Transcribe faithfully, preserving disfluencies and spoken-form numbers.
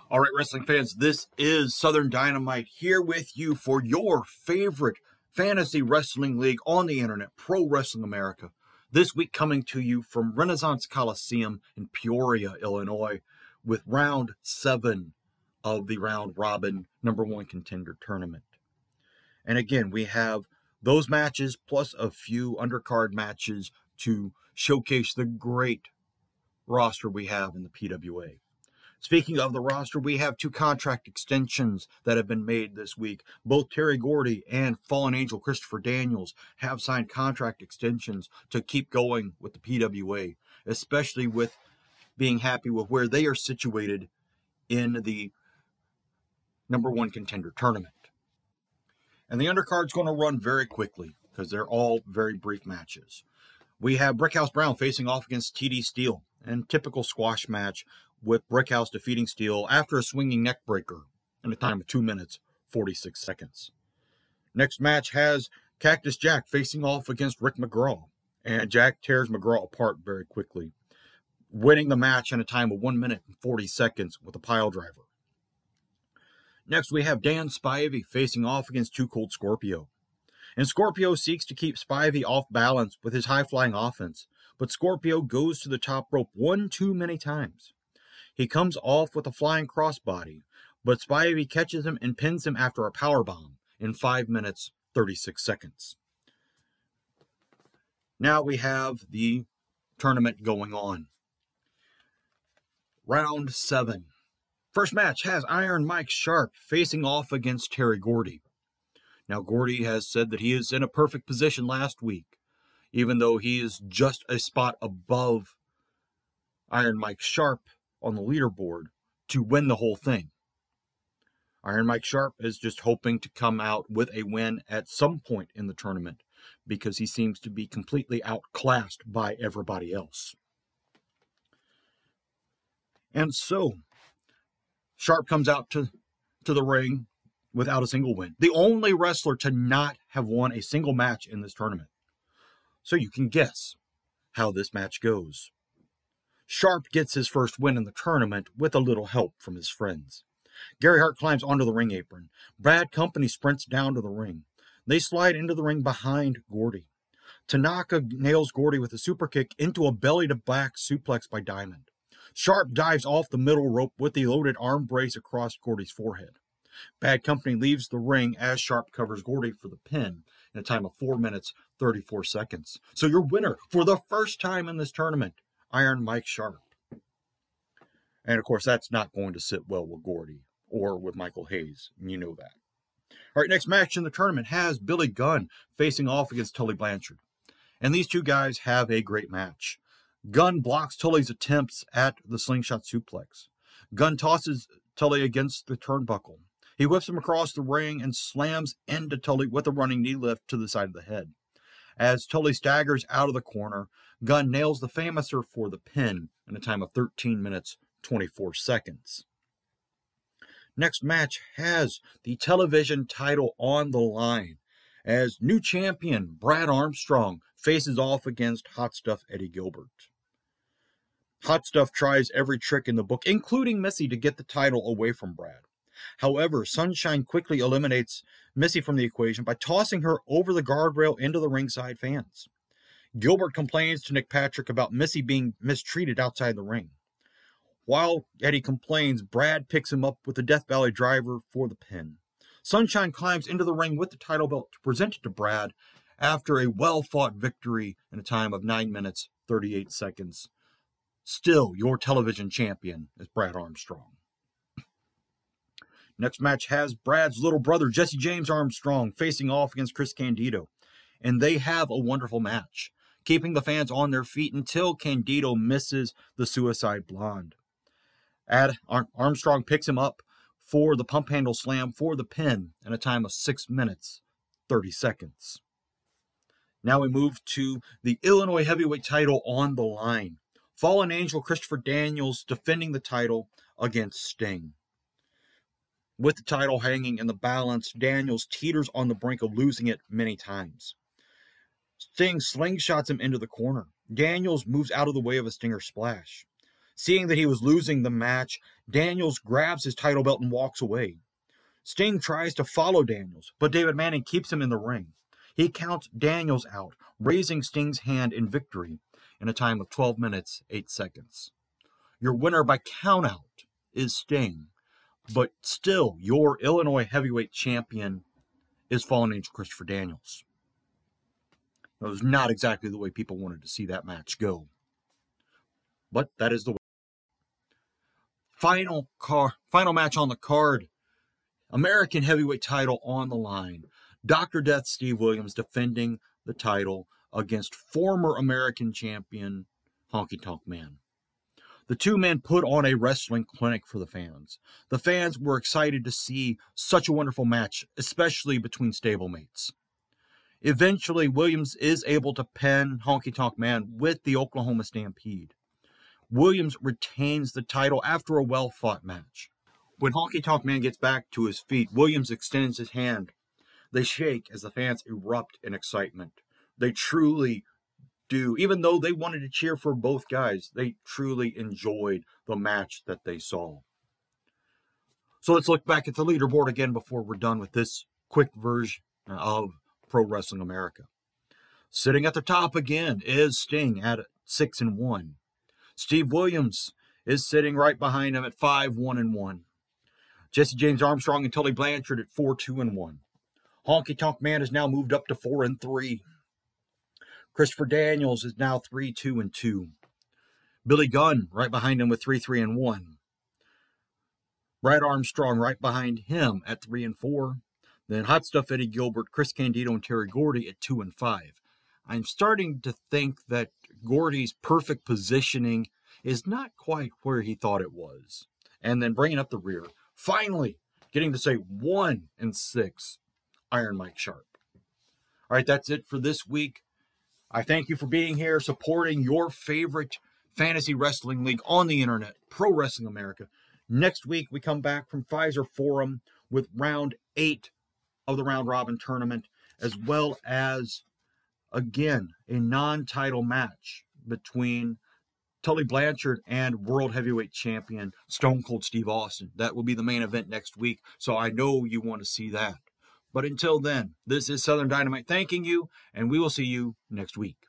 All right, wrestling fans, this is Southern Dynamite here with you for your favorite fantasy wrestling league on the internet, Pro Wrestling America. This week coming to you from Renaissance Coliseum in Peoria, Illinois, with round seven of the round robin number one contender tournament. And again, we have those matches plus a few undercard matches to showcase the great roster we have in the P W A. Speaking of the roster, we have two contract extensions that have been made this week. Both Terry Gordy and Fallen Angel Christopher Daniels have signed contract extensions to keep going with the P W A, especially with being happy with where they are situated in the number one contender tournament. And the undercard's going to run very quickly because they're all very brief matches. We have Brickhouse Brown facing off against T D Steel, and typical squash match with Brickhouse defeating Steel after a swinging neck breaker in a time of two minutes, forty-six seconds. Next match has Cactus Jack facing off against Rick McGraw, and Jack tears McGraw apart very quickly, winning the match in a time of one minute and forty seconds with a pile driver. Next, we have Dan Spivey facing off against Too Cold Scorpio. And Scorpio seeks to keep Spivey off balance with his high-flying offense, but Scorpio goes to the top rope one too many times. He comes off with a flying crossbody, but Spivey catches him and pins him after a powerbomb in five minutes, thirty-six seconds. Now we have the tournament going on. Round seven. First match has Iron Mike Sharp facing off against Terry Gordy. Now, Gordy has said that he is in a perfect position last week, even though he is just a spot above Iron Mike Sharp on the leaderboard to win the whole thing. Iron Mike Sharp is just hoping to come out with a win at some point in the tournament because he seems to be completely outclassed by everybody else. And so, Sharp comes out to, to the ring without a single win. The only wrestler to not have won a single match in this tournament. So you can guess how this match goes. Sharp gets his first win in the tournament with a little help from his friends. Gary Hart climbs onto the ring apron. Brad Company sprints down to the ring. They slide into the ring behind Gordy. Tanaka nails Gordy with a super kick into a belly-to-back suplex by Diamond. Sharp dives off the middle rope with the loaded arm brace across Gordy's forehead. Bad Company leaves the ring as Sharp covers Gordy for the pin in a time of four minutes, thirty-four seconds. So your winner for the first time in this tournament, Iron Mike Sharp. And of course, that's not going to sit well with Gordy or with Michael Hayes. And you know that. All right, next match in the tournament has Billy Gunn facing off against Tully Blanchard. And these two guys have a great match. Gunn blocks Tully's attempts at the slingshot suplex. Gunn tosses Tully against the turnbuckle. He whips him across the ring and slams into Tully with a running knee lift to the side of the head. As Tully staggers out of the corner, Gunn nails the Famouser for the pin in a time of thirteen minutes, twenty-four seconds. Next match has the television title on the line as new champion Brad Armstrong faces off against Hot Stuff Eddie Gilbert. Hot Stuff tries every trick in the book, including Missy, to get the title away from Brad. However, Sunshine quickly eliminates Missy from the equation by tossing her over the guardrail into the ringside fans. Gilbert complains to Nick Patrick about Missy being mistreated outside the ring. While Eddie complains, Brad picks him up with the Death Valley driver for the pin. Sunshine climbs into the ring with the title belt to present it to Brad after a well-fought victory in a time of nine minutes, thirty-eight seconds. Still, your television champion is Brad Armstrong. Next match has Brad's little brother, Jesse James Armstrong, facing off against Chris Candido. And they have a wonderful match, keeping the fans on their feet until Candido misses the Suicide Blonde. Ad Armstrong picks him up for the pump handle slam for the pin in a time of six minutes, thirty seconds. Now we move to the Illinois heavyweight title on the line. Fallen Angel Christopher Daniels defending the title against Sting. With the title hanging in the balance, Daniels teeters on the brink of losing it many times. Sting slingshots him into the corner. Daniels moves out of the way of a Stinger splash. Seeing that he was losing the match, Daniels grabs his title belt and walks away. Sting tries to follow Daniels, but David Manning keeps him in the ring. He counts Daniels out, raising Sting's hand in victory in a time of twelve minutes, eight seconds. Your winner by countout is Sting, but still your Illinois heavyweight champion is Fallen Angel Christopher Daniels. That was not exactly the way people wanted to see that match go, but that is the way. Final car, final match on the card. American heavyweight title on the line. Doctor Death Steve Williams defending the title against former American champion Honky Tonk Man. The two men put on a wrestling clinic for the fans. The fans were excited to see such a wonderful match, especially between stablemates. Eventually, Williams is able to pin Honky Tonk Man with the Oklahoma Stampede. Williams retains the title after a well-fought match. When Honky Tonk Man gets back to his feet, Williams extends his hand. They shake as the fans erupt in excitement. They truly do. Even though they wanted to cheer for both guys, they truly enjoyed the match that they saw. So let's look back at the leaderboard again before we're done with this quick version of Pro Wrestling America. Sitting at the top again is Sting at six and one. Steve Williams is sitting right behind him at five, one and one. Jesse James Armstrong and Tully Blanchard at four, two and one. Honky Tonk Man has now moved up to four and three. Christopher Daniels is now three, two and two. Billy Gunn right behind him with three, three and one. Brad Armstrong right behind him at three and four. Then Hot Stuff Eddie Gilbert, Chris Candido, and Terry Gordy at two and five. I'm starting to think that Gordy's perfect positioning is not quite where he thought it was. And then bringing up the rear, finally getting to say one and six, Iron Mike Sharp. All right, that's it for this week. I thank you for being here, supporting your favorite fantasy wrestling league on the internet, Pro Wrestling America. Next week, we come back from Pfizer Forum with round eight of the round robin tournament, as well as, again, a non-title match between Tully Blanchard and World Heavyweight Champion Stone Cold Steve Austin. That will be the main event next week, so I know you want to see that. But until then, this is Southern Dynamite thanking you, and we will see you next week.